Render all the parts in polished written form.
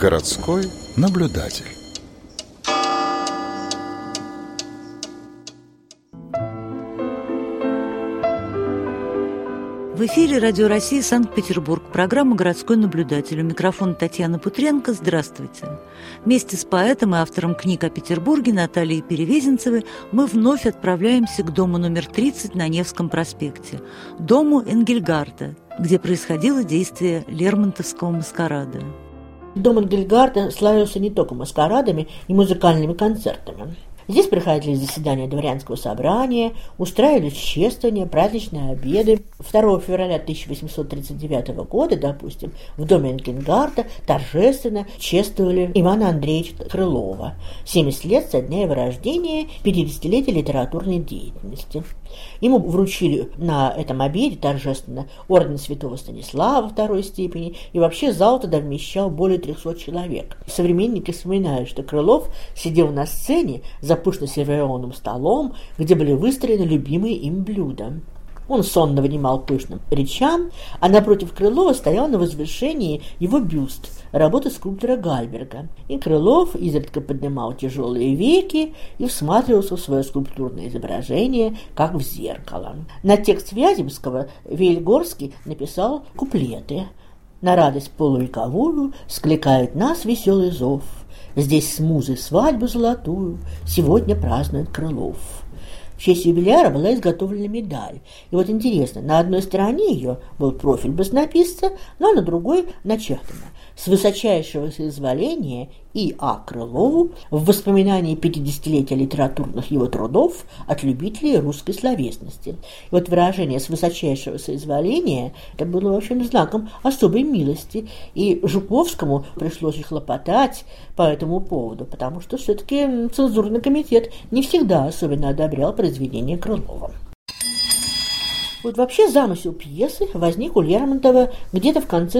Городской наблюдатель. В эфире Радио России, Санкт-Петербург. Программа «Городской наблюдатель». У микрофона Татьяна Путренко. Здравствуйте. Вместе с поэтом и автором книг о Петербурге Натальей Перевезенцевой мы вновь отправляемся к дому номер 30 на Невском проспекте, дому Энгельгарта, где происходило действие Лермонтовского маскарада. Дом Энгельгарта славился не только маскарадами и музыкальными концертами. Здесь проходили заседания дворянского собрания, устраивались чествования, праздничные обеды. 2 февраля 1839 года, допустим, в доме Энгельгарта торжественно чествовали Ивана Андреевича Крылова. 70 лет со дня его рождения, 50-летие литературной деятельности. Ему вручили на этом обеде торжественно орден Святого Станислава второй степени, и вообще зал тогда вмещал более 300 человек. Современники вспоминают, что Крылов сидел на сцене за пышно сервированным столом, где были выстроены любимые им блюда. Он сонно внимал пышным речам, а напротив Крылова стоял на возвышении его бюст, работа скульптора Гальберга. И Крылов изредка поднимал тяжелые веки и всматривался в свое скульптурное изображение, как в зеркало. На текст Вяземского Вельгорский написал куплеты. «На радость полувековую скликает нас веселый зов. Здесь с музой свадьбу золотую сегодня празднует Крылов». В честь юбиляра была изготовлена медаль. И вот интересно, на одной стороне ее был профиль баснописца, но на другой начертано: «С высочайшего соизволения И.А. Крылову в воспоминании 50-летия литературных его трудов от любителей русской словесности». И вот выражение «с высочайшего соизволения» это было, в общем, знаком особой милости, и Жуковскому пришлось хлопотать по этому поводу, потому что все-таки цензурный комитет не всегда особенно одобрял произведения Крылова. Вот вообще замысел пьесы возник у Лермонтова где-то в конце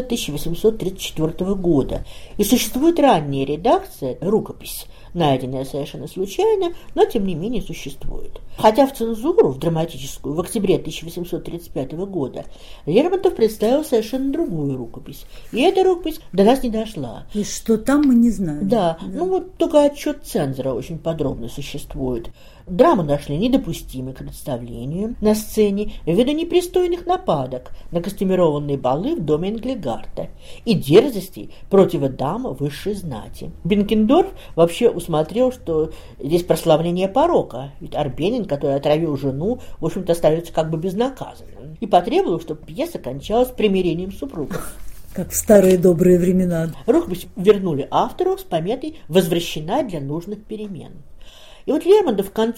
1834 года. И существует ранняя редакция, рукопись, найденная совершенно случайно, но тем не менее существует. Хотя в цензуру, в драматическую, в октябре 1835 года Лермонтов представил совершенно другую рукопись. И эта рукопись до нас не дошла. И что там, мы не знаем. Да. Ну вот только отчет цензора очень подробно существует. Драму нашли недопустимой к представлению на сцене ввиду непристойных нападок на костюмированные балы в доме Энгельгарта и дерзостей против дам высшей знати. Бенкендорф вообще усмотрел, что здесь прославление порока, ведь Арбенин, который отравил жену, в общем-то остается как бы безнаказанным, и потребовал, чтобы пьеса кончалась примирением супругов. Как в старые добрые времена. Рукопись вернули автору с пометой «Возвращена для нужных перемен». И вот Лермонтов к концу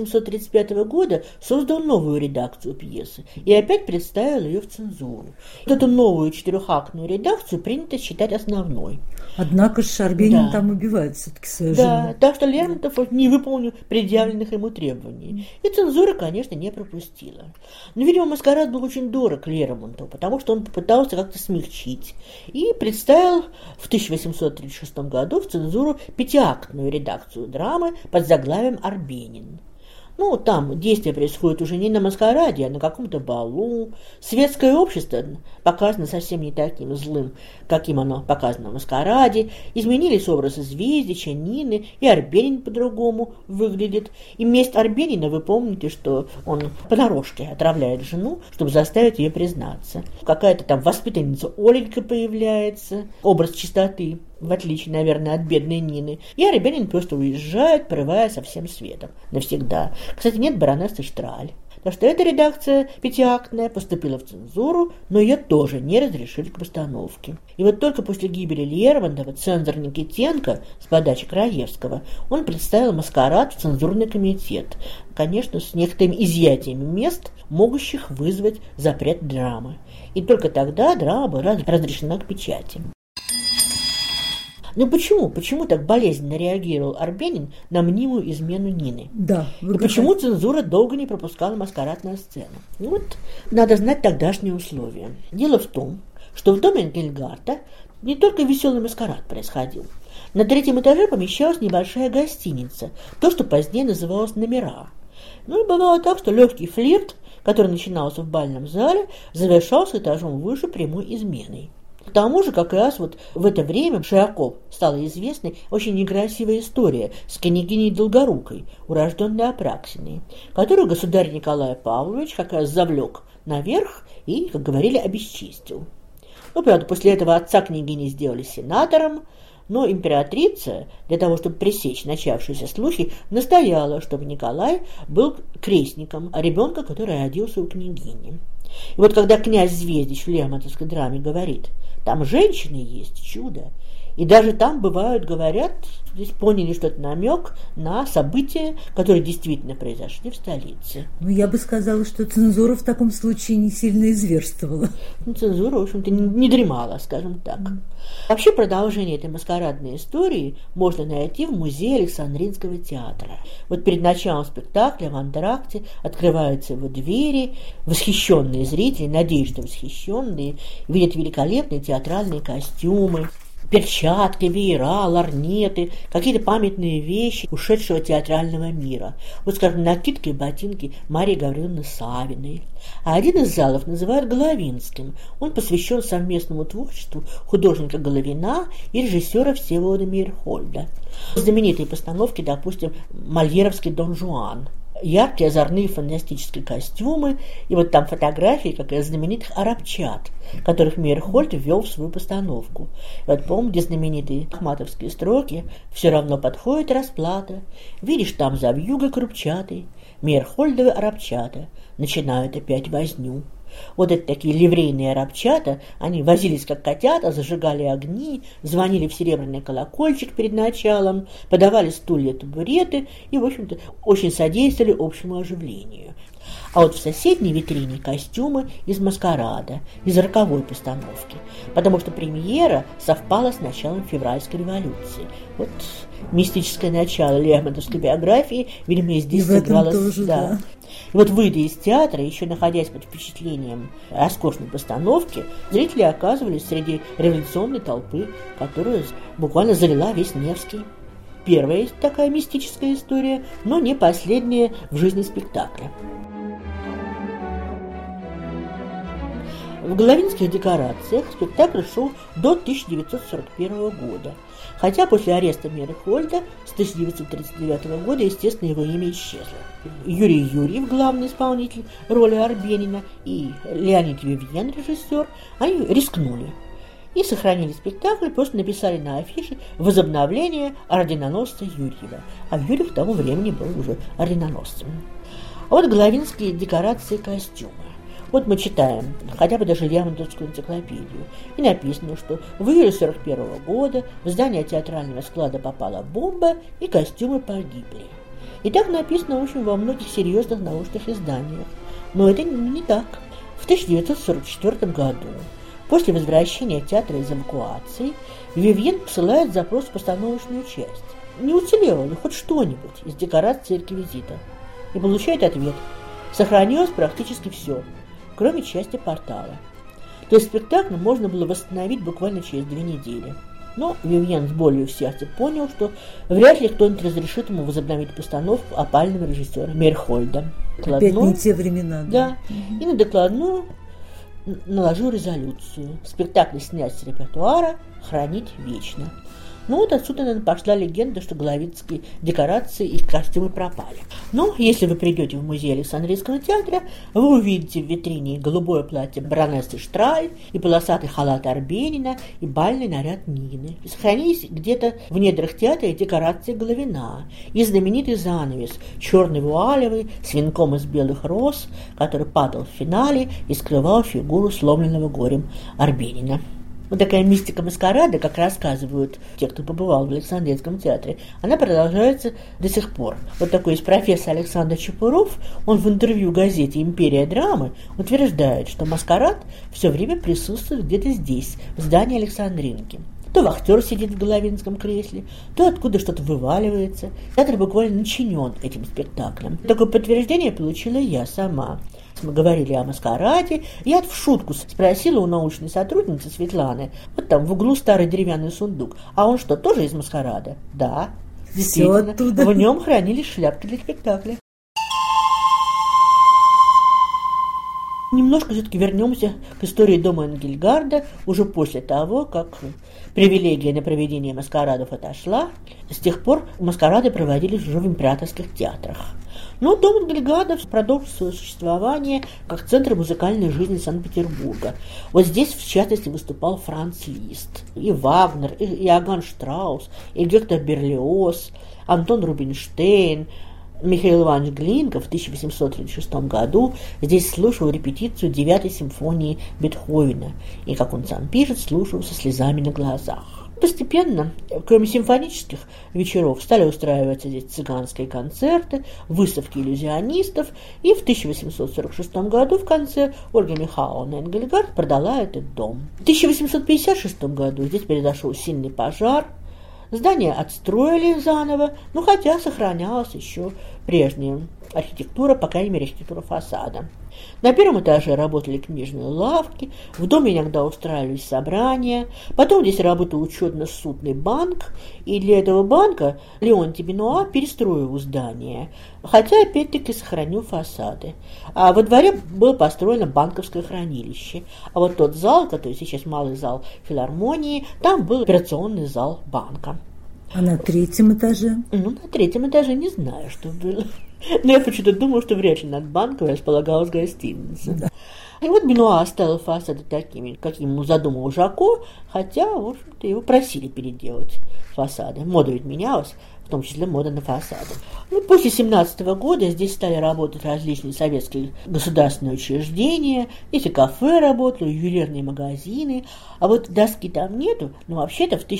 1835 года создал новую редакцию пьесы и опять представил ее в цензуру. Вот эту новую четырехактную редакцию принято считать основной. Однако же Арбенин там убивает все-таки свою жену. Да, так что Лермонтов не выполнил предъявленных ему требований. И цензура, конечно, не пропустила. Но, видимо, маскарад был очень дорог Лермонтову, потому что он попытался как-то смягчить. И представил в 1836 году в цензуру пятиактную редакцию драмы под заглавием «Арбенин». Ну, там действие происходит уже не на маскараде, а на каком-то балу. Светское общество показано совсем не таким злым, каким оно показано в маскараде. Изменились образы Звездича, Нины, и Арбенин по-другому выглядит. И месть Арбенина, вы помните, что он понарошке отравляет жену, чтобы заставить ее признаться. Какая-то там воспитанница Оленька появляется, образ чистоты, в отличие, наверное, от бедной Нины. И Арбенин просто уезжает, порывая со всем светом навсегда. Кстати, нет баронессы Штраль. Так что эта редакция пятиактная поступила в цензуру, но ее тоже не разрешили к постановке. И вот только после гибели Лермонтова цензор Никитенко с подачи Краевского он представил маскарад в цензурный комитет, конечно, с некоторыми изъятиями мест, могущих вызвать запрет драмы. И только тогда драма была разрешена к печати. Ну почему? Почему так болезненно реагировал Арбенин на мнимую измену Нины? Да. И почему цензура долго не пропускала маскарад на сцену? Ну вот, надо знать тогдашние условия. Дело в том, что в доме Энгельгарта не только веселый маскарад происходил. На третьем этаже помещалась небольшая гостиница, то, что позднее называлось «Номера». Ну и бывало так, что легкий флирт, который начинался в бальном зале, завершался этажом выше прямой изменой. К тому же, как раз вот в это время широко стала известной очень некрасивая история с княгиней Долгорукой, урожденной Апраксиной, которую государь Николай Павлович как раз завлек наверх и, как говорили, обесчестил. Ну, правда, после этого отца княгини сделали сенатором, но императрица, для того, чтобы пресечь начавшиеся слухи, настояла, чтобы Николай был крестником, а ребенка, который родился у княгини. И вот когда князь Звездич в лермонтовской драме говорит: «Там женщины есть, чудо», и даже там бывают, говорят, здесь поняли, что это намек на события, которые действительно произошли в столице. Ну, я бы сказала, что цензура в таком случае не сильно изверстывала. Ну, цензура, в общем-то, не дремала, скажем так. Вообще, продолжение этой маскарадной истории можно найти в музее Александринского театра. Вот перед началом спектакля в антракте открываются его двери, восхищенные зрители, надеюсь, что восхищенные, видят великолепные театральные костюмы, перчатки, веера, ларнеты, какие-то памятные вещи ушедшего театрального мира. Вот, скажем, накидки и ботинки Марии Гавриловны Савиной. А один из залов называют Головинским. Он посвящен совместному творчеству художника Головина и режиссера Всеволода Мейерхольда. Знаменитые постановки, допустим, мольеровский «Дон Жуан». Яркие, озорные, фантастические костюмы, и вот там фотографии как из знаменитых арабчат, которых Мейерхольд ввел в свою постановку. И вот помните знаменитые ахматовские строки: «Все равно подходит расплата, видишь там за вьюгой крупчатой, Мейерхольдовы арабчата начинают опять возню». Вот это такие ливрейные арабчата, они возились как котята, зажигали огни, звонили в серебряный колокольчик перед началом, подавали стулья, табуреты и, в общем-то, очень содействовали общему оживлению. А вот в соседней витрине костюмы из маскарада, из роковой постановки, потому что премьера совпала с началом февральской революции. Вот мистическое начало лермонтовской биографии, видимо, и здесь сыграло. Да. И вот, выйдя из театра, еще находясь под впечатлением роскошной постановки, зрители оказывались среди революционной толпы, которая буквально залила весь Невский. Первая такая мистическая история, но не последняя в жизни спектакля. В головинских декорациях спектакль шел до 1941 года, хотя после ареста Мейерхольда с 1939 года, естественно, его имя исчезло. Юрий Юрьев, главный исполнитель роли Арбенина, и Леонид Вивьен, режиссер, они рискнули и сохранили спектакль, просто написали на афише возобновление орденоносца Юрьева, а Юрьев к тому времени был уже орденоносцем. А вот головинские декорации и костюмы. Вот мы читаем хотя бы даже Лермонтовскую энциклопедию, и написано, что в июле 1941 года в здание театрального склада попала бомба, и костюмы погибли. И так написано, в общем, во многих серьезных научных изданиях. Но это не так. В 1944 году, после возвращения театра из эвакуации, Вивьен посылает запрос в постановочную часть. Не уцелело ли хоть что-нибудь из декораций и реквизита? И получает ответ: сохранилось практически все, кроме части портала. То есть спектакль можно было восстановить буквально через 2 недели. Но Вивьен с болью в сердце понял, что вряд ли кто-нибудь разрешит ему возобновить постановку опального режиссера Мейерхольда. Опять не те времена. Да. И на докладную наложил резолюцию: спектакль снять с репертуара, хранить вечно. Ну вот отсюда, наверное, пошла легенда, что головинские декорации и костюмы пропали. Но если вы придете в музей Александринского театра, вы увидите в витрине голубое платье баронессы Штраль, и полосатый халат Арбенина, и бальный наряд Нины. И сохранились где-то в недрах театра декорации Головина, и знаменитый занавес черный вуалевый с венком из белых роз, который падал в финале и скрывал фигуру сломленного горем Арбенина. Вот такая мистика маскарада, как рассказывают те, кто побывал в Александринском театре, она продолжается до сих пор. Вот такой есть профессор Александр Чепуров, он в интервью газете «Империя драмы» утверждает, что маскарад все время присутствует где-то здесь, в здании Александринки. То вахтер сидит в головинском кресле, то откуда что-то вываливается. Театр буквально начинен этим спектаклем. Такое подтверждение получила я сама. Мы говорили о маскараде, я в шутку спросила у научной сотрудницы Светланы: вот там в углу старый деревянный сундук, а он что, тоже из маскарада? Да, действительно, в нем хранились шляпки для спектакля. Немножко все-таки вернемся к истории дома Энгельгарда уже после того, как привилегия на проведение маскарадов отошла. С тех пор маскарады проводились уже в императорских театрах. Но дом Энгельгардов продолжил свое существование как центр музыкальной жизни Санкт-Петербурга. Вот здесь, в частности, выступал Франц Лист, и Вагнер, и Иоганн Штраус, и Гектор Берлиоз, Антон Рубинштейн. Михаил Иванович Глинка в 1836 году здесь слушал репетицию 9-й симфонии Бетховена и, как он сам пишет, слушал со слезами на глазах. Постепенно, кроме симфонических вечеров, стали устраиваться здесь цыганские концерты, выставки иллюзионистов, и в 1846 году в конце Ольга Михайловна Энгельгард продала этот дом. В 1856 году здесь произошел сильный пожар. Здание отстроили заново, но хотя сохранялась еще прежняя архитектура, по крайней мере, архитектура фасада. На первом этаже работали книжные лавки, в доме иногда устраивались собрания, потом здесь работал учетно-ссудный банк, и для этого банка Леонтий Бенуа перестроил здание, хотя опять-таки сохранил фасады. А во дворе было построено банковское хранилище, а вот тот зал, который сейчас малый зал филармонии, там был операционный зал банка. А на третьем этаже? На третьем этаже не знаю, что было. Но я почему-то думала, что вряд ли над банком располагалась гостиница. Да. И вот Бенуа оставил фасады такими, каким ему задумал Жако, хотя, в общем-то, его просили переделать фасады. Мода ведь менялась, в том числе мода на фасады. После 1917 года здесь стали работать различные советские государственные учреждения, здесь и кафе работало, и ювелирные магазины, а вот доски там нету, но вообще-то в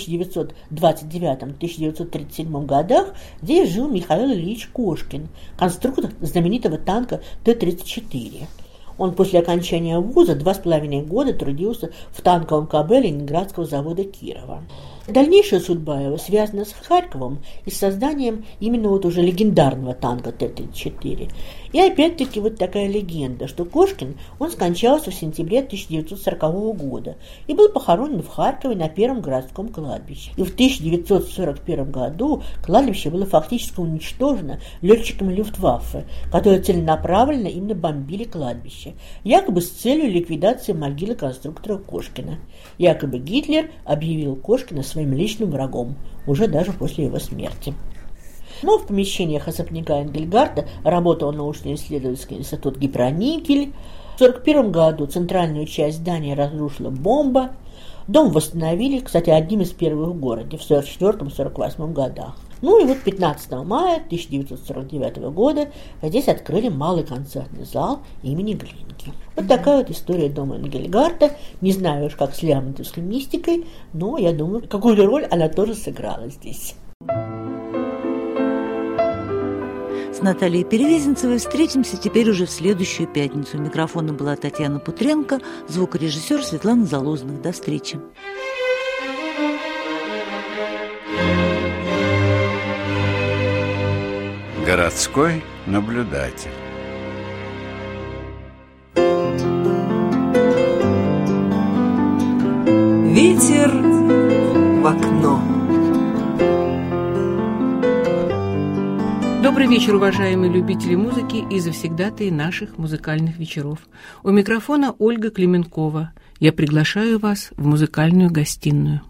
1929-1937 годах здесь жил Михаил Ильич Кошкин, конструктор знаменитого танка Т-34. Он после окончания вуза 2,5 года трудился в танковом КБ Ленинградского завода Кирова. Дальнейшая судьба его связана с Харьковом и с созданием именно вот уже легендарного танка Т-34. И опять-таки вот такая легенда, что Кошкин, он скончался в сентябре 1940 года и был похоронен в Харькове на Первом городском кладбище. И в 1941 году кладбище было фактически уничтожено летчиками Люфтваффе, которые целенаправленно именно бомбили кладбище, якобы с целью ликвидации могилы конструктора Кошкина. Якобы Гитлер объявил Кошкина своим личным врагом, уже даже после его смерти. Но в помещениях особняка Энгельгарда работал научно-исследовательский институт Гипроникель. В 1941 году центральную часть здания разрушила бомба. Дом восстановили, кстати, одним из первых в городе в 1944-1948 годах. И вот 15 мая 1949 года здесь открыли малый концертный зал имени Глинки. Вот такая вот история дома Энгельгарда. Не знаю уж, как с лермонтовской мистикой, но я думаю, какую роль она тоже сыграла здесь. С Натальей Перевезенцевой встретимся теперь уже в следующую пятницу. У микрофона была Татьяна Путренко, звукорежиссер Светлана Залозных. До встречи. Городской наблюдатель. Ветер в окно. Добрый вечер, уважаемые любители музыки и завсегдатаи наших музыкальных вечеров. У микрофона Ольга Клименкова. Я приглашаю вас в музыкальную гостиную.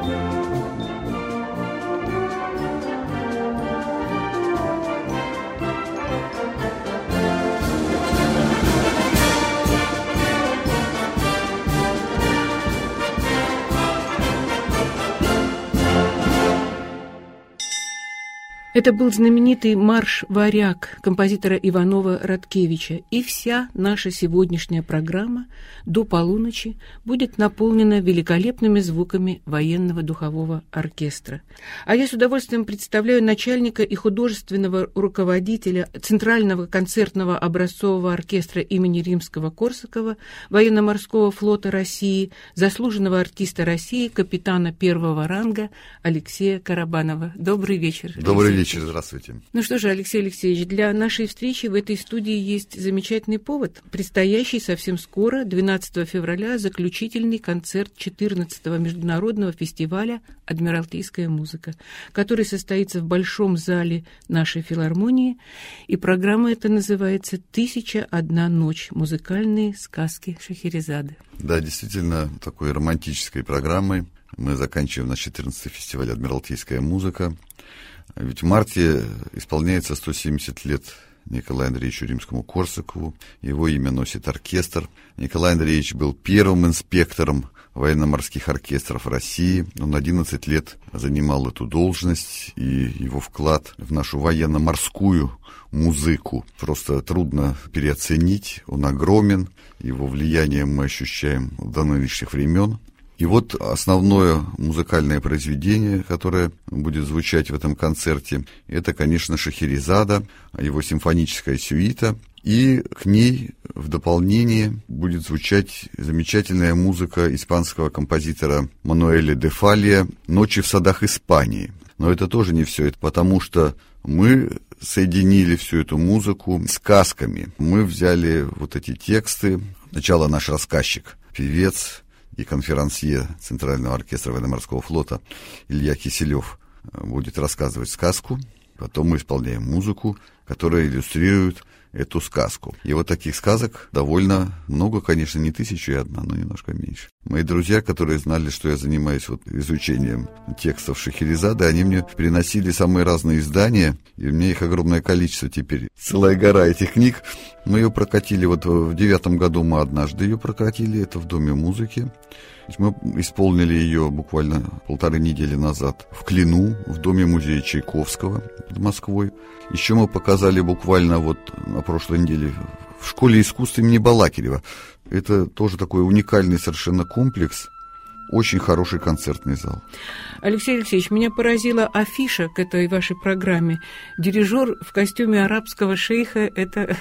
Это был знаменитый марш «Варяг» композитора Иванова-Радкевича. И вся наша сегодняшняя программа до полуночи будет наполнена великолепными звуками военного духового оркестра. А я с удовольствием представляю начальника и художественного руководителя Центрального концертного образцового оркестра имени Римского-Корсакова, военно-морского флота России, заслуженного артиста России, капитана первого ранга Алексея Карабанова. Добрый вечер. Добрый вечер. Здравствуйте. Ну что же, Алексей Алексеевич, для нашей встречи в этой студии есть замечательный повод. Предстоящий совсем скоро, 12 февраля, заключительный концерт 14-го международного фестиваля «Адмиралтейская музыка», который состоится в Большом зале нашей филармонии. И программа эта называется «1001 ночь. Музыкальные сказки Шахерезады». Да, действительно, такой романтической программой. Мы заканчиваем наш 14-й фестиваль «Адмиралтейская музыка». Ведь в марте исполняется 170 лет Николаю Андреевичу Римскому-Корсакову. Его имя носит оркестр. Николай Андреевич был первым инспектором военно-морских оркестров России. Он 11 лет занимал эту должность, и его вклад в нашу военно-морскую музыку просто трудно переоценить. Он огромен, его влияние мы ощущаем до нынешних времен. И вот основное музыкальное произведение, которое будет звучать в этом концерте, это, конечно, Шахерезада, его симфоническая сюита. И к ней в дополнение будет звучать замечательная музыка испанского композитора Мануэля де Фалия «Ночи в садах Испании». Но это тоже не все, это потому что мы соединили всю эту музыку сказками. Мы взяли вот эти тексты. Сначала наш рассказчик, певец и конферансье Центрального оркестра военно-морского флота Илья Киселев будет рассказывать сказку. Потом мы исполняем музыку, которая иллюстрирует эту сказку. И вот таких сказок довольно много, конечно, не 1001, но немножко меньше. Мои друзья, которые знали, что я занимаюсь вот изучением текстов Шахерезады, они мне приносили самые разные издания, и у меня их огромное количество теперь. Целая гора этих книг. Мы ее прокатили, вот в 2009 году мы однажды ее прокатили, это в Доме музыки. Мы исполнили ее буквально 1,5 недели назад в Клину, в Доме музея Чайковского под Москвой. Еще мы показали буквально вот на прошлой неделе в Школе искусств имени Балакирева. Это тоже такой уникальный совершенно комплекс. Очень хороший концертный зал. Алексей Алексеевич, меня поразила афиша к этой вашей программе. Дирижер в костюме арабского шейха – это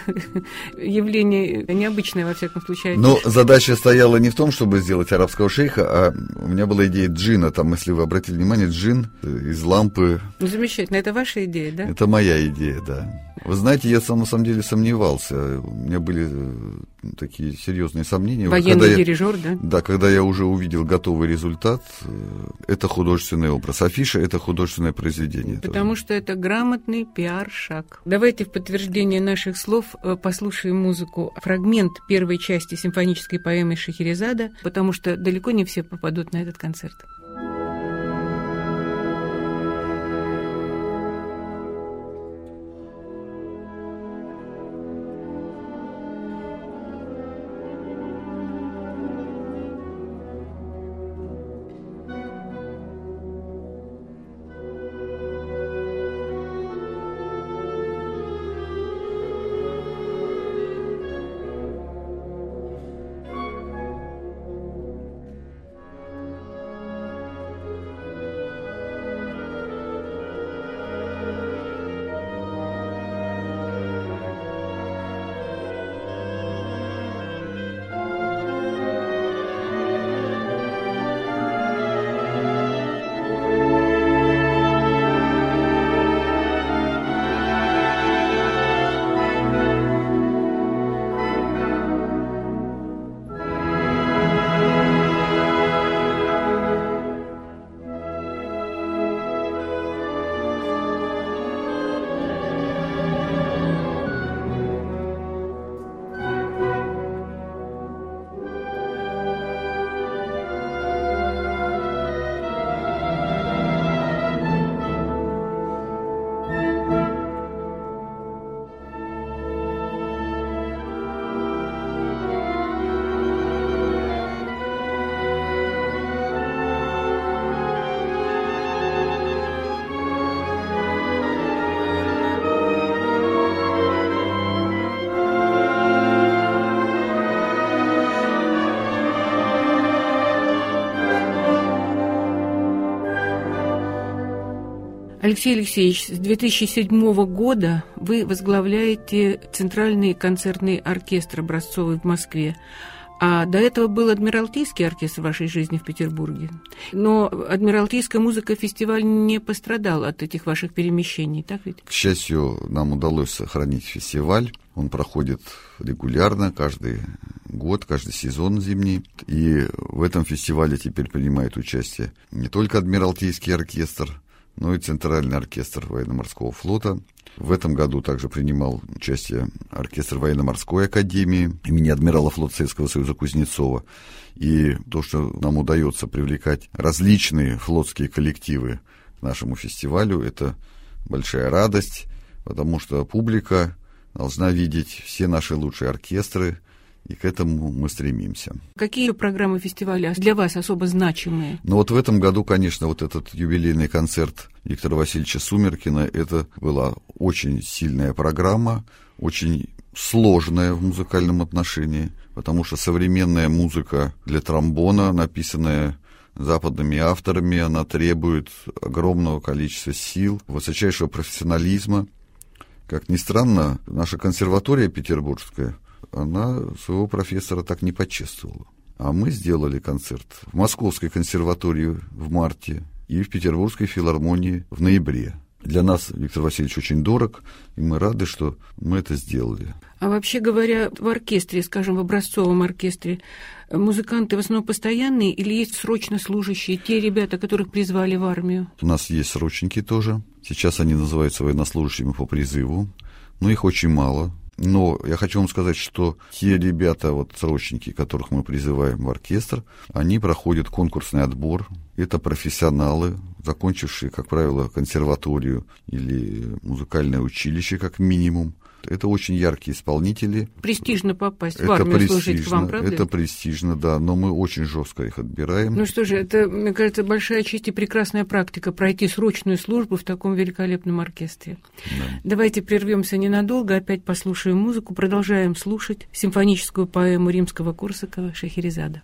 явление необычное, во всяком случае. Но задача стояла не в том, чтобы сделать арабского шейха, а у меня была идея джина. Там, если вы обратили внимание, джин из лампы. Ну, замечательно. Это ваша идея, да? Это моя идея, да. Вы знаете, я на самом деле сомневался. У меня были такие серьезные сомнения. Военный дирижер, да? Да, когда я уже увидел готовый результат, это художественный образ. Афиша – это художественное произведение. Потому тоже. что это грамотный пиар-шаг. Давайте в подтверждение наших слов послушаем музыку, фрагмент первой части симфонической поэмы Шахерезада, потому что далеко не все попадут на этот концерт. Алексей Алексеевич, с 2007 года вы возглавляете Центральный концертный оркестр образцовый в Москве. А до этого был Адмиралтейский оркестр в вашей жизни в Петербурге. Но Адмиралтейская музыка-фестиваль не пострадал от этих ваших перемещений, так ведь? К счастью, нам удалось сохранить фестиваль. Он проходит регулярно, каждый год, каждый сезон зимний. И в этом фестивале теперь принимает участие не только Адмиралтейский оркестр, но и Центральный оркестр военно-морского флота. В этом году также принимал участие оркестр военно-морской академии имени адмирала флота Советского Союза Кузнецова. И то, что нам удается привлекать различные флотские коллективы к нашему фестивалю, это большая радость, потому что публика должна видеть все наши лучшие оркестры, и к этому мы стремимся. Какие программы фестиваля для вас особо значимые? Ну вот в этом году, конечно, вот этот юбилейный концерт Виктора Васильевича Сумеркина, это была очень сильная программа, очень сложная в музыкальном отношении, потому что современная музыка для тромбона, написанная западными авторами, она требует огромного количества сил, высочайшего профессионализма. Как ни странно, наша консерватория петербургская, она своего профессора так не почувствовала. А мы сделали концерт в Московской консерватории в марте и в Петербургской филармонии в ноябре. Для нас Виктор Васильевич очень дорог, и мы рады, что мы это сделали. А вообще говоря, в оркестре, скажем, в образцовом оркестре, музыканты в основном постоянные или есть срочно служащие, те ребята, которых призвали в армию? У нас есть срочники тоже. Сейчас они называются военнослужащими по призыву, но их очень мало. Но я хочу вам сказать, что те ребята, срочники, которых мы призываем в оркестр, они проходят конкурсный отбор. Это профессионалы, закончившие, как правило, консерваторию или музыкальное училище, как минимум. Это очень яркие исполнители. Престижно попасть в армию, служить к вам, правда? Это престижно, да, но мы очень жестко их отбираем. Ну что же, это, мне кажется, большая честь и прекрасная практика пройти срочную службу в таком великолепном оркестре. Да. Давайте прервемся ненадолго, опять послушаем музыку, продолжаем слушать симфоническую поэму Римского-Корсакова «Шахерезада».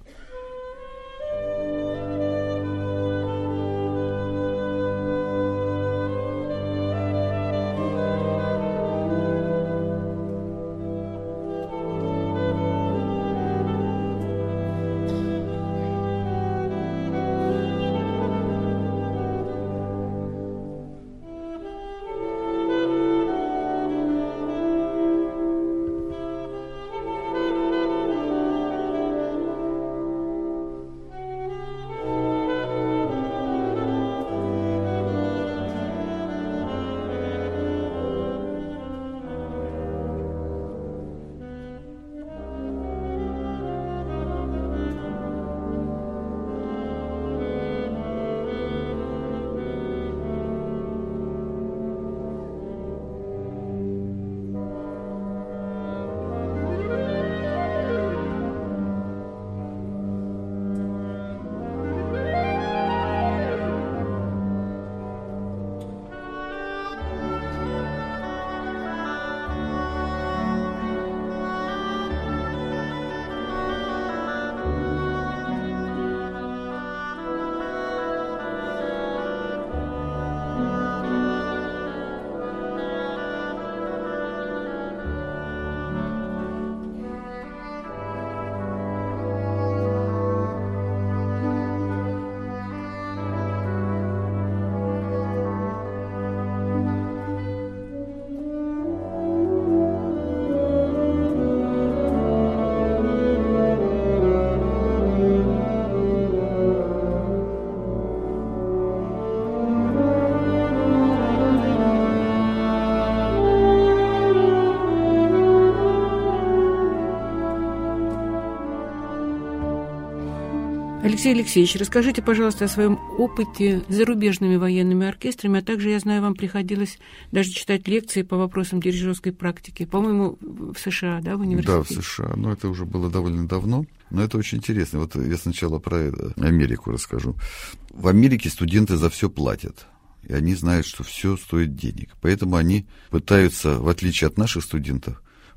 Алексей Алексеевич, расскажите, пожалуйста, о своем опыте с зарубежными военными оркестрами, а также, я знаю, вам приходилось даже читать лекции по вопросам дирижерской практики, по-моему, в США, да, в университете? Да, в США, но это уже было довольно давно, но это очень интересно. Вот я сначала про Америку расскажу. В Америке студенты за все платят, и они знают, что все стоит денег, поэтому они пытаются, в отличие от наших студентов,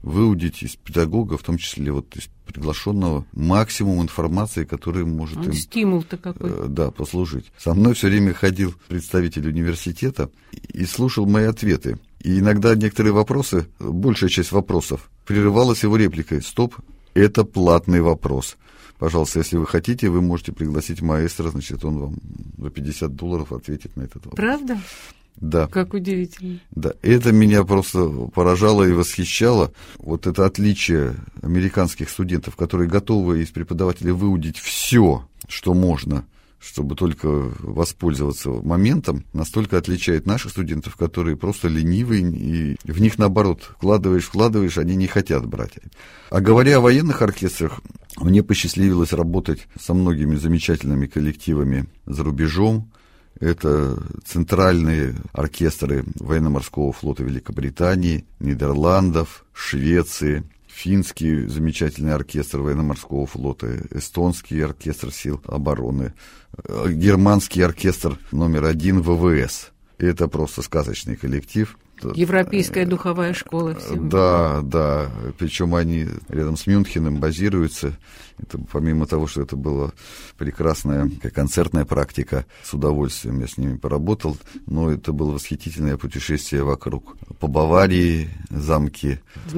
выудить из педагога, в том числе вот из приглашенного, максимум информации, который может им... Стимул-то какой. Да, послужить. Со мной все время ходил представитель университета и слушал мои ответы. И иногда некоторые вопросы, большая часть вопросов, прерывалась его репликой: «Стоп, это платный вопрос. Пожалуйста, если вы хотите, вы можете пригласить маэстро, значит, он вам за $50 ответит на этот вопрос». Правда? Да. Как удивительно. Да, это меня просто поражало и восхищало. Вот это отличие американских студентов, которые готовы из преподавателя выудить все, что можно, чтобы только воспользоваться моментом, настолько отличает наших студентов, которые просто ленивые, и в них, наоборот, вкладываешь, они не хотят брать. А говоря о военных оркестрах, мне посчастливилось работать со многими замечательными коллективами за рубежом. Это центральные оркестры военно-морского флота Великобритании, Нидерландов, Швеции, финский замечательный оркестр военно-морского флота, эстонский оркестр сил обороны, германский оркестр номер 1 ВВС. Это просто сказочный коллектив. Европейская духовая школа. Всем. Да, причем они рядом с Мюнхеном базируются. Это, помимо того, что это была прекрасная концертная практика, с удовольствием я с ними поработал, но это было восхитительное путешествие вокруг по Баварии, замки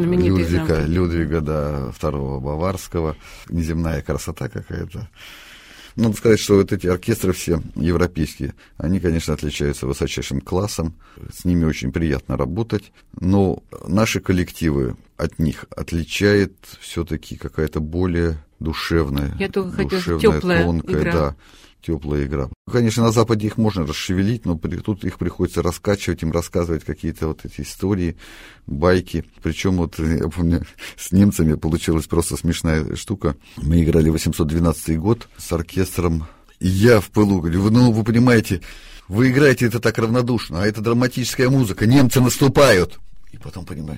Людвига II Баварского. Неземная красота какая-то. Надо сказать, что вот эти оркестры все европейские, они, конечно, отличаются высочайшим классом, с ними очень приятно работать, но наши коллективы от них отличает все-таки какая-то более душевная, теплая, тонкая, игра. Да, теплая игра. Конечно, на Западе их можно расшевелить, но тут их приходится раскачивать, им рассказывать какие-то вот эти истории, байки. Причем вот, я помню, с немцами получилась просто смешная штука. Мы играли 812 год с оркестром, и я в пылу говорю: вы понимаете, вы играете это так равнодушно, а это драматическая музыка, немцы наступают. И потом понимаю,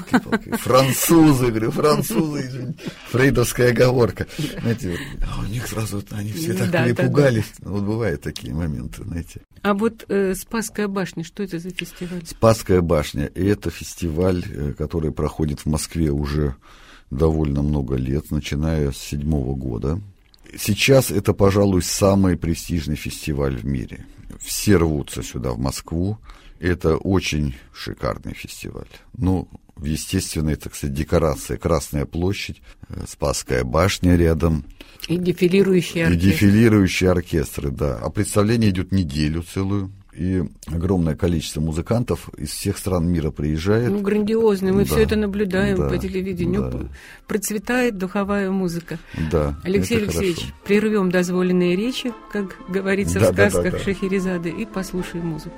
французы, извините, фрейдовская оговорка. Знаете, у них сразу, они все так перепугались. Вот бывают такие моменты, знаете. А вот Спасская башня, что это за фестиваль? Спасская башня — это фестиваль, который проходит в Москве уже довольно много лет, начиная с 2007 года. Сейчас это, пожалуй, самый престижный фестиваль в мире. Все рвутся сюда, в Москву. Это очень шикарный фестиваль. Ну, естественно, это, кстати, декорация. Красная площадь, Спасская башня рядом. И дефилирующие оркестры. И дефилирующие оркестры, да. А представление идет неделю целую. И огромное количество музыкантов из всех стран мира приезжает. Ну, грандиозно. Мы все это наблюдаем по телевидению. Да. Процветает духовая музыка. Да, Алексей Алексеевич, хорошо. Прервем дозволенные речи, как говорится в сказках Шахерезады, и послушаем музыку.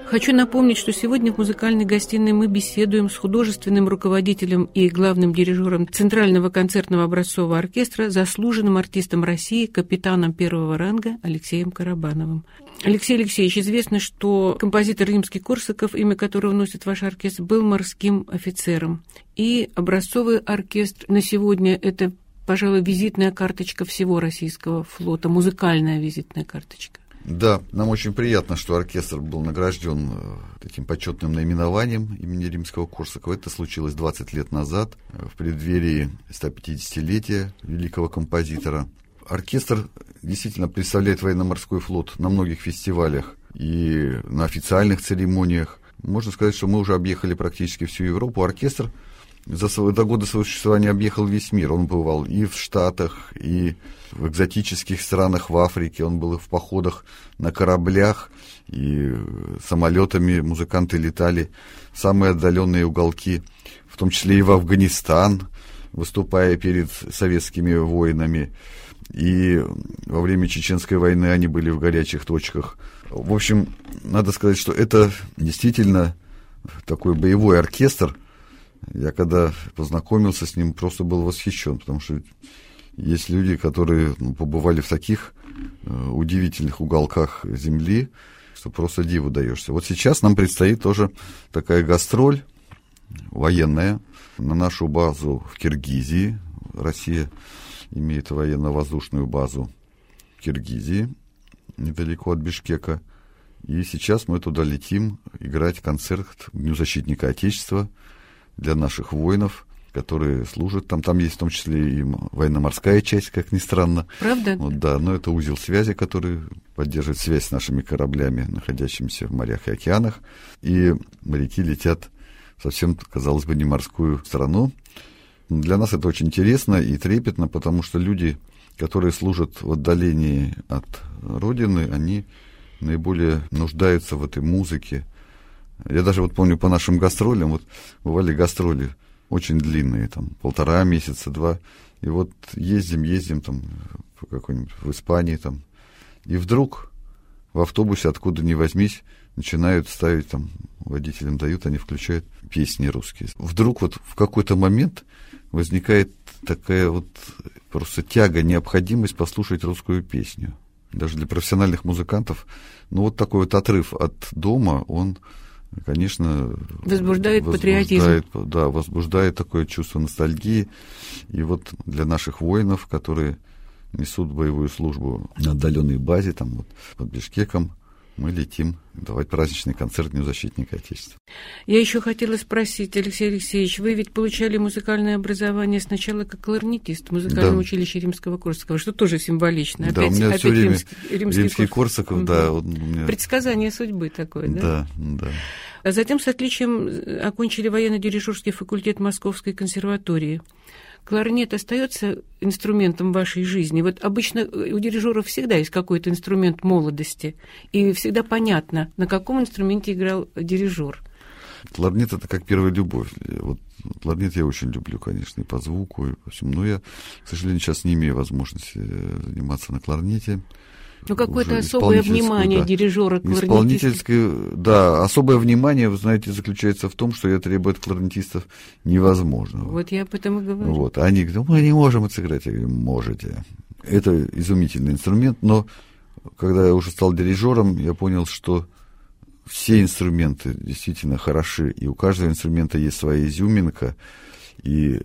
Хочу напомнить, что сегодня в музыкальной гостиной мы беседуем с художественным руководителем и главным дирижером Центрального концертного образцового оркестра, заслуженным артистом России, капитаном первого ранга Алексеем Карабановым. Алексей Алексеевич, известно, что композитор Римский-Корсаков, имя которого носит ваш оркестр, был морским офицером. И образцовый оркестр на сегодня – это, пожалуй, визитная карточка всего российского флота, музыкальная визитная карточка. Да, нам очень приятно, что оркестр был награжден таким почетным наименованием имени Римского-Корсакова. Это случилось 20 лет назад, в преддверии 150-летия великого композитора. Оркестр действительно представляет военно-морской флот на многих фестивалях и на официальных церемониях. Можно сказать, что мы уже объехали практически всю Европу. Оркестр до года своего существования объехал весь мир. Он бывал и в Штатах, и в экзотических странах в Африке. Он был и в походах на кораблях, и самолетами музыканты летали в самые отдаленные уголки, в том числе и в Афганистан, выступая перед советскими воинами. И во время Чеченской войны они были в горячих точках. В общем, надо сказать, что это действительно такой боевой оркестр. Я когда познакомился с ним, просто был восхищен, потому что есть люди, которые побывали в таких удивительных уголках земли, что просто диву даешься. Вот сейчас нам предстоит тоже такая гастроль военная на нашу базу в Киргизии. Россия имеет военно-воздушную базу в Киргизии, недалеко от Бишкека. И сейчас мы туда летим играть концерт к Дню защитника Отечества для наших воинов, которые служат там. Там есть в том числе и военно-морская часть, как ни странно. Правда? Вот, да, но это узел связи, который поддерживает связь с нашими кораблями, находящимися в морях и океанах. И моряки летят совсем, казалось бы, не морскую страну. Для нас это очень интересно и трепетно, потому что люди, которые служат в отдалении от Родины, они наиболее нуждаются в этой музыке. Я даже вот помню по нашим гастролям, вот бывали гастроли очень длинные, там 1,5 месяца, 2, и вот ездим там по какой-нибудь в Испании там, и вдруг в автобусе, откуда ни возьмись, начинают ставить там, водителям дают, они включают песни русские. Вдруг вот в какой-то момент возникает такая вот просто тяга, необходимость послушать русскую песню. Даже для профессиональных музыкантов, ну вот такой вот отрыв от дома, он, конечно, возбуждает патриотизм. Да, возбуждает такое чувство ностальгии. И вот для наших воинов, которые несут боевую службу на отдаленной базе, там вот под Бишкеком, мы летим давать праздничный концерт Дню защитника Отечества. Я еще хотела спросить, Алексей Алексеевич, вы ведь получали музыкальное образование сначала как кларнетист в музыкальном училище Римского-Корсакова, что тоже символично. Да, опять, у меня все время Римский-Корсаков, да. Предсказание судьбы такое, да? Да, да. А затем с отличием окончили военно-дирижерский факультет Московской консерватории. Кларнет остается инструментом вашей жизни? Вот обычно у дирижеров всегда есть какой-то инструмент молодости, и всегда понятно, на каком инструменте играл дирижер. Кларнет — это как первая любовь. Вот кларнет я очень люблю, конечно, и по звуку, и по всему. Но я, к сожалению, сейчас не имею возможности заниматься на кларнете. Ну, какое-то особое внимание дирижера к кларнетисту. Исполнительское, да, особое внимание, вы знаете, заключается в том, что я требую от кларнетистов невозможного. Вот я об этом и говорю. Вот, а они говорят, мы не можем это сыграть. Я говорю, можете. Это изумительный инструмент, но когда я уже стал дирижером, я понял, что все инструменты действительно хороши, и у каждого инструмента есть своя изюминка, и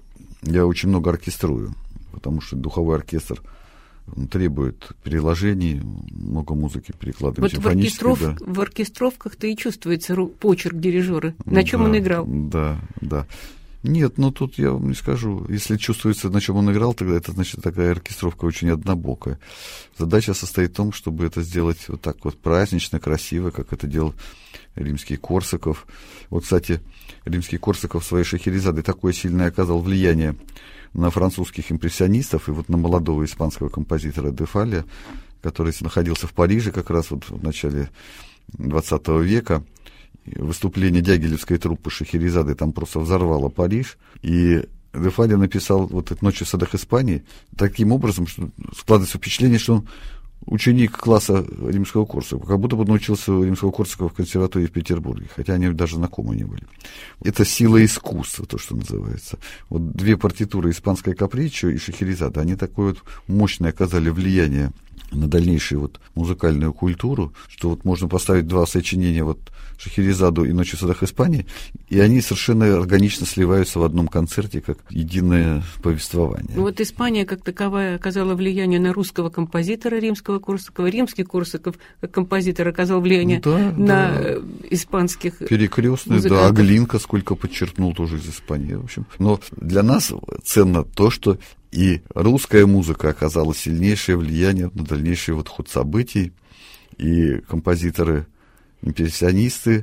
я очень много оркеструю, потому что духовой оркестр требует переложений, много музыки перекладываем. Вот в оркестровках-то и чувствуется почерк дирижера. На чем он играл? Да, да. Нет, ну тут я вам не скажу. Если чувствуется, на чем он играл, тогда это значит такая оркестровка очень однобокая. Задача состоит в том, чтобы это сделать вот так вот празднично, красиво, как это делал Римский-Корсаков. Вот, кстати, Римский-Корсаков своей Шахерезадой такое сильное оказал влияние на французских импрессионистов и вот на молодого испанского композитора Дефалия, который находился в Париже как раз вот в начале XX века. Выступление дягилевской труппы Шахерезады там просто взорвало Париж. И Дефалия написал вот эту «Ночь в садах Испании» таким образом, что складывается впечатление, что он ученик класса Римского-Корсакова, как будто бы он учился у Римского-Корсакова в консерватории в Петербурге, хотя они даже знакомы не были. Это сила искусства, то, что называется. Вот две партитуры, испанская капричо и Шахерезада, они такое вот мощное оказали влияние на дальнейшую вот музыкальную культуру, что вот можно поставить два сочинения, вот Шахерезаду и «Ночь в садах Испании», и они совершенно органично сливаются в одном концерте, как единое повествование. Вот Испания как таковая оказала влияние на русского композитора Римского-Корсакова, римский Корсаков как композитор оказал влияние на испанских перекрестный, музыкантов. Да, Глинка сколько подчеркнул тоже из Испании, в общем. Но для нас ценно то, что и русская музыка оказала сильнейшее влияние на дальнейший вот ход событий, и композиторы-импрессионисты,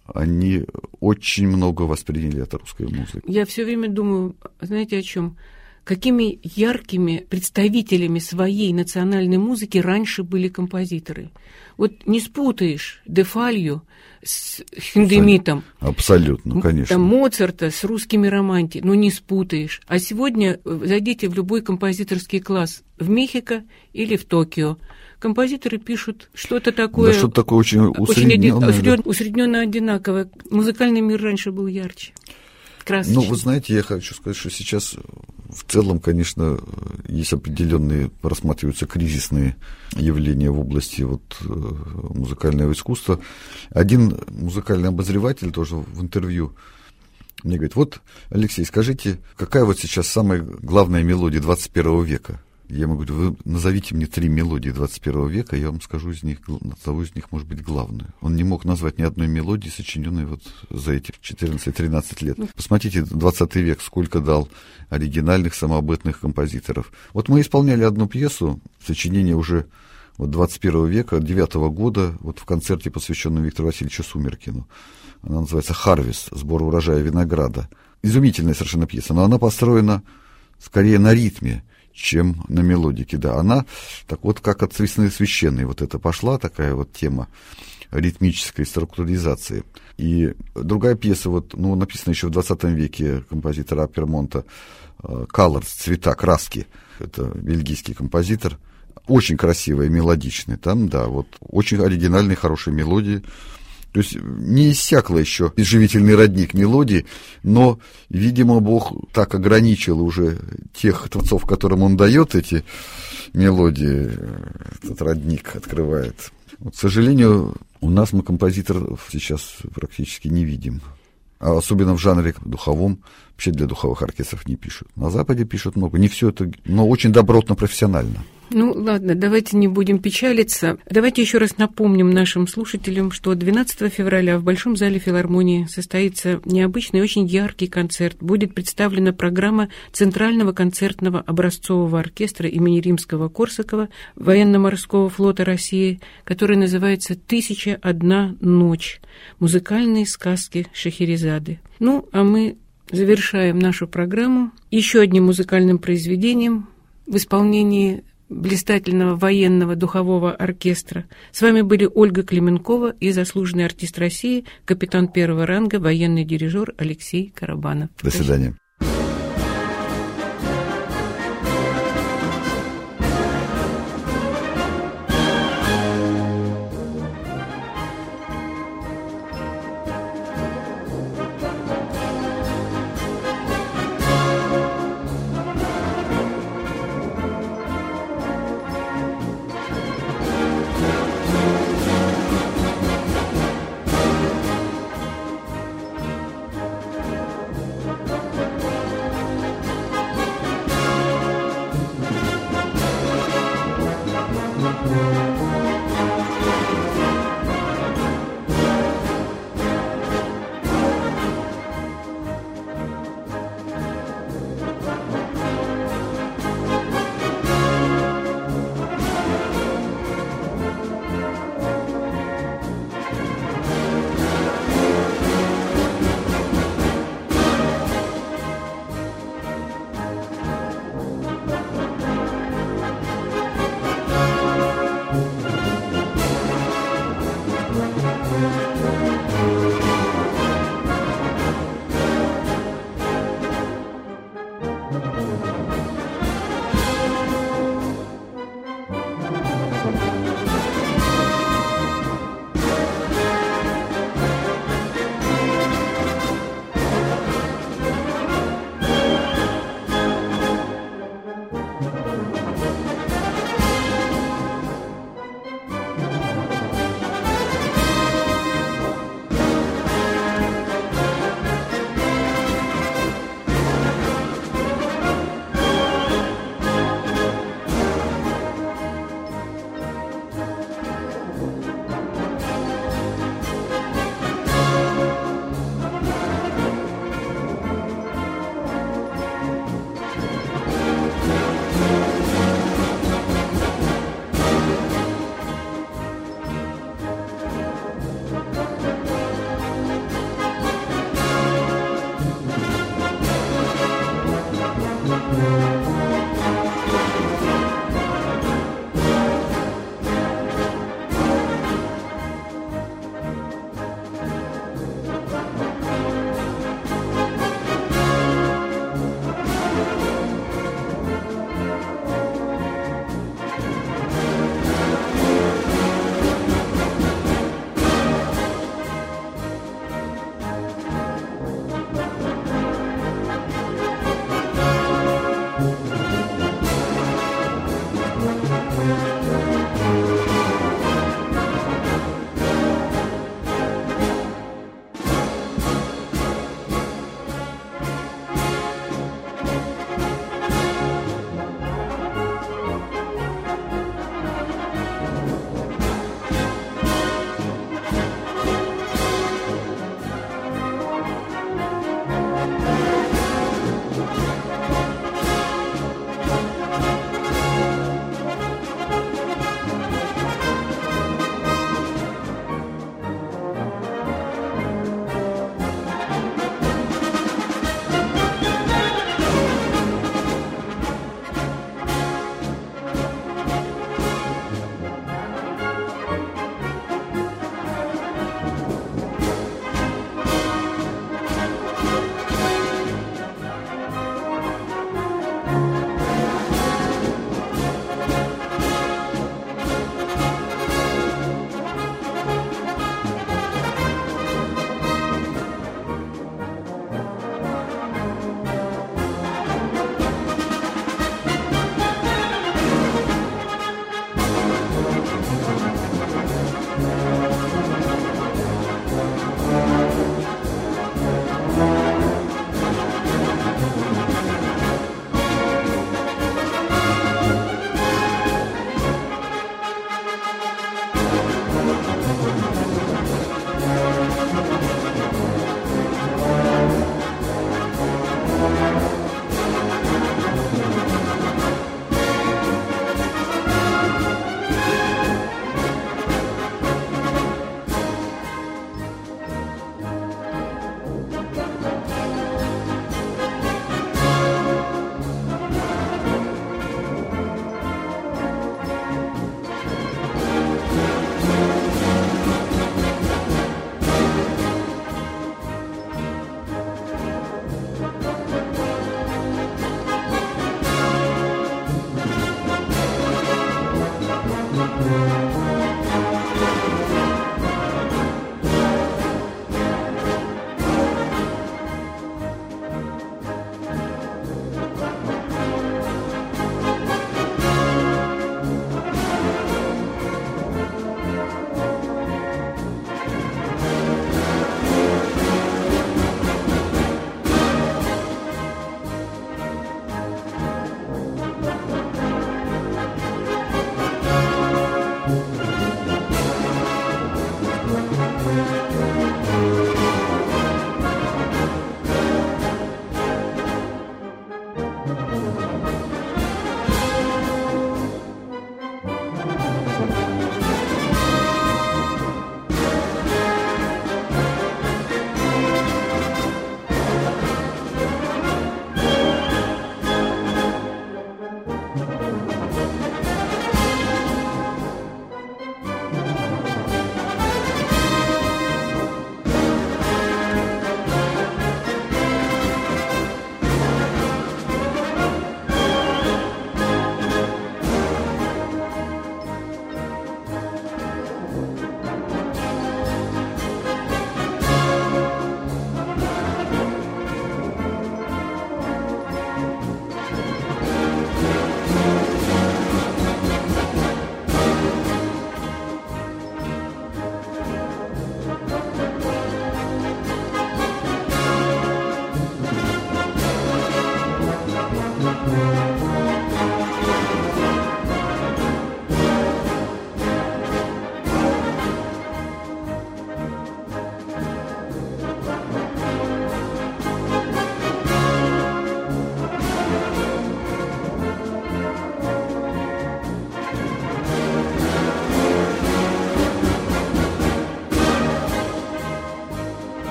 они очень много восприняли от русской музыки. Я все время думаю, знаете, о чем? Какими яркими представителями своей национальной музыки раньше были композиторы. Вот не спутаешь Дефалью с Хиндемитом. Абсолютно, конечно. Там Моцарта с русскими романтиками, не спутаешь. А сегодня зайдите в любой композиторский класс в Мехико или в Токио. Композиторы пишут что-то такое... Да, что-то такое очень усредненное. Усредненно одинаковое. Музыкальный мир раньше был ярче. Красочный. Ну, вы знаете, я хочу сказать, что сейчас в целом, конечно, есть определенные, просматриваются кризисные явления в области вот музыкального искусства. Один музыкальный обозреватель тоже в интервью мне говорит: вот, Алексей, скажите, какая вот сейчас самая главная мелодия 21 века? Я ему говорю: вы назовите мне 3 мелодии 21 века, я вам скажу назову из них, может быть, главную. Он не мог назвать ни одной мелодии, сочиненной вот за эти 14-13 лет. Посмотрите, 20 век сколько дал оригинальных самобытных композиторов. Вот мы исполняли одну пьесу, сочинение уже вот 21 века, 9-го года, вот в концерте, посвященном Виктору Васильевичу Сумеркину. Она называется «Харвест», сбор урожая винограда. Изумительная совершенно пьеса, но она построена скорее на ритме, чем на мелодике, да. Она, так вот, как от «Весны священной», вот это пошла такая вот тема ритмической структуризации. И другая пьеса, вот, ну, написана еще в 20 веке композитора Апермонта, «Colors», «Цвета», «Краски». Это бельгийский композитор. Очень красивая, мелодичная. Там, да, вот, очень оригинальные, хорошие мелодии. То есть не иссякла еще изживительный родник мелодий, но, видимо, Бог так ограничил уже тех творцов, которым он дает эти мелодии, этот родник открывает. Вот, к сожалению, у нас мы композиторов сейчас практически не видим. А особенно в жанре духовом, вообще для духовых оркестров не пишут. На Западе пишут много, не все это, но очень добротно, профессионально. Ну, ладно, давайте не будем печалиться. Давайте еще раз напомним нашим слушателям, что 12 февраля в Большом зале филармонии состоится необычный, очень яркий концерт. Будет представлена программа Центрального концертного образцового оркестра имени Римского-Корсакова Военно-морского флота России, который называется «1001 ночь. Музыкальные сказки Шахерезады». Ну, а мы завершаем нашу программу еще одним музыкальным произведением в исполнении блистательного военного духового оркестра. С вами были Ольга Клименкова и заслуженный артист России, капитан первого ранга, военный дирижер Алексей Карабанов. До свидания.